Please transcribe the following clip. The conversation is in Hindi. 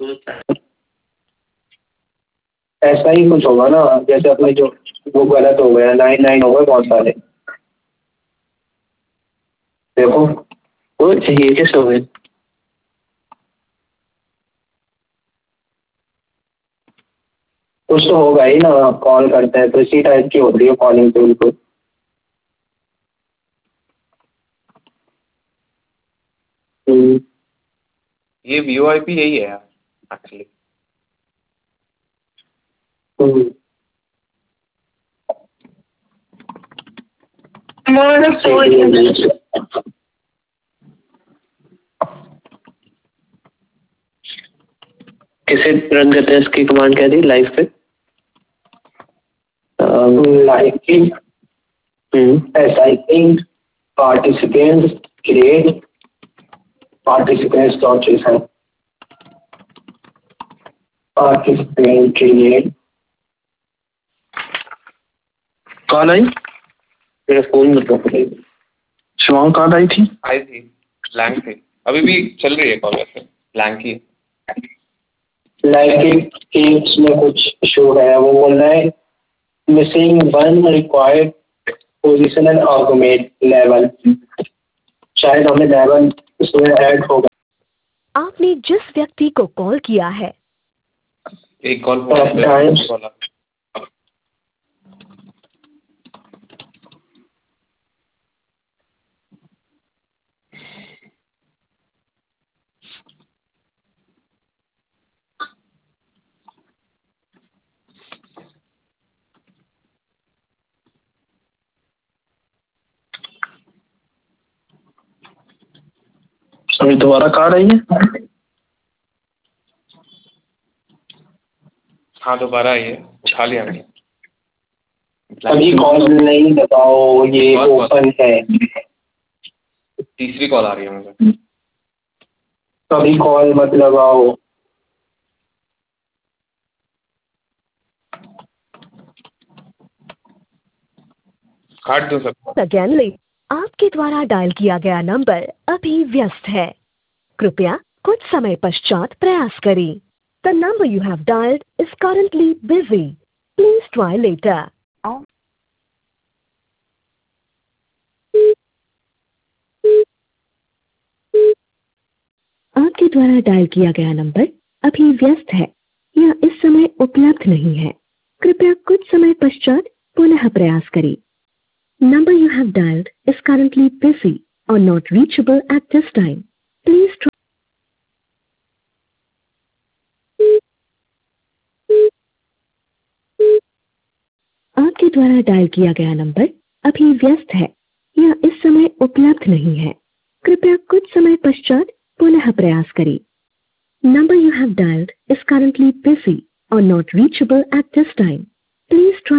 ऐसा ही कुछ होगा ना, जैसे अपने जो वो गलत हो गया, 99 हो गए बहुत सारे। देखो वो चाहिए कैसे हो गए? कुछ तो होगा ही ना, कॉल करते हैं तो इसी टाइप की होती है कॉलिंग टूल को। हम्म, ये वीओआईपी यही है यार एक्चुअली। हम्म। कैसे रन करते हैं इसकी कमांड क्या थी लाइव पे? Liking, typing, participant, create, participants dot JSON, participant create. Call आई? मेरा फोन मतलब शिवांग कॉल आई थी? आई थी, ब्लैंक थी। अभी भी चल रही है कॉल, वैसे ब्लैंक ही है। लाइकिंग की उसमें कुछ इशू है, वो बोल रहा है missing one required positional argument level. शायद हमें लेवल उसमें ऐड होगा। आपने जिस व्यक्ति को कॉल किया है एक कॉल अभी दोबारा कॉल आई है? हाँ दोबारा आई है, उठा लिया मैंने। अभी कॉल नहीं बताओ, ये ओपन है। तीसरी कॉल आ रही है मुझे। अभी कॉल मत लगाओ। काट दो सबको। अगेन आपके द्वारा डायल किया गया नंबर अभी व्यस्त है, कृपया कुछ समय पश्चात प्रयास करें। The number you have dialled is currently busy, please try later. आपके द्वारा डायल किया गया नंबर अभी व्यस्त है या इस समय उपलब्ध नहीं है, कृपया कुछ समय पश्चात पुनः प्रयास करें। Number you have dialed is currently busy or not reachable at this time. Please try. आपके द्वारा डायल किया गया नंबर अभी व्यस्त है या इस समय उपलब्ध नहीं है, कृपया कुछ समय पश्चात पुनः प्रयास करें। Number you have dialed is currently busy or not reachable at this time. Please try.